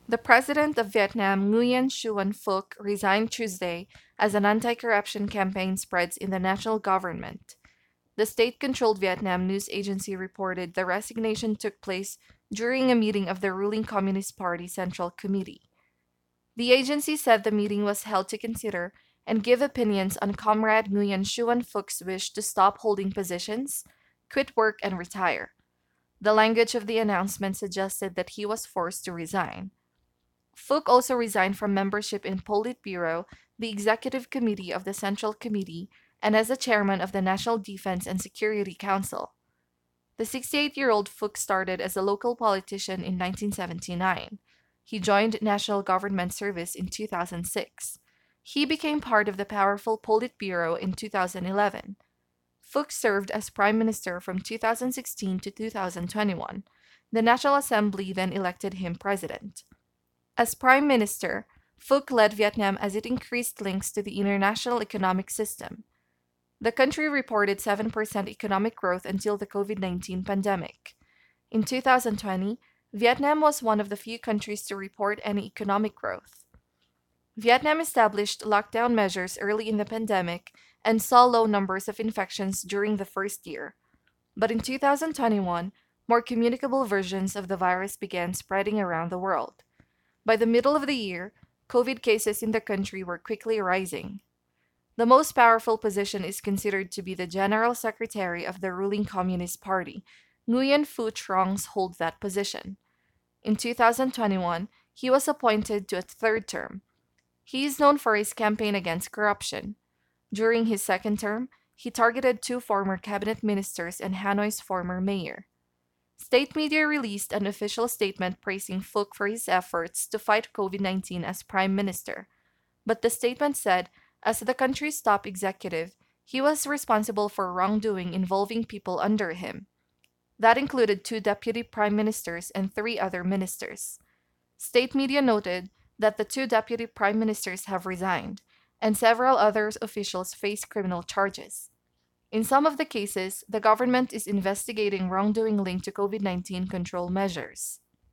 The president of Vietnam, Nguyen Xuan Phuc, resigned Tuesday as an anti corruption campaign spreads in the national government. The state controlled Vietnam news agency reported the resignation took place during a meeting of the ruling Communist Party Central Committee. The agency said the meeting was held to consider and give opinions on Comrade Nguyen Xuan Phuc's wish to stop holding positions, quit work, and retire. The language of the announcement suggested that he was forced to resign. Phuc also resigned from membership in Politburo, the executive committee of the Central Committee, and as a chairman of the National Defense and Security Council. The 68-year-old Phuc started as a local politician in 1979. He joined national government service in 2006. He became part of the powerful Politburo in 2011. Phuc served as prime minister from 2016 to 2021. The National Assembly then elected him president. As prime minister, Phuc led Vietnam as it increased links to the international economic system. The country reported 7% economic growth until the COVID 19 pandemic. In 2020, Vietnam was one of the few countries to report any economic growth. Vietnam established lockdown measures early in the pandemic and saw low numbers of infections during the first year. But in 2021, more communicable versions of the virus began spreading around the world. By the middle of the year, COVID cases in the country were quickly rising. The most powerful position is considered to be the General Secretary of the ruling Communist Party. Nguyen Phu Trong holds that position. In 2021, he was appointed to a third term. He is known for his campaign against corruption. During his second term, he targeted two former cabinet ministers and Hanoi's former mayor. State media released an official statement praising Phuc for his efforts to fight COVID 19 as prime minister. But the statement said, as the country's top executive, he was responsible for wrongdoing involving people under him. That included two deputy prime ministers and three other ministers. State media noted that the two deputy prime ministers have resigned, and several other officials face criminal charges. In some of the cases, the government is investigating wrongdoing linked to COVID 19 control measures.